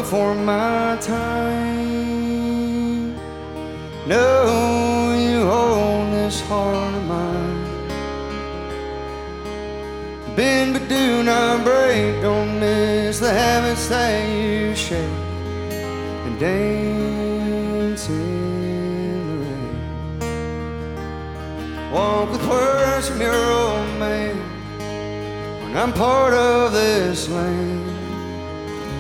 before my time. No, you hold this heart of mine. Bend but do not break. Don't miss the habits that you shake. And dance in the rain. Walk with words from your old man. When I'm part of this land.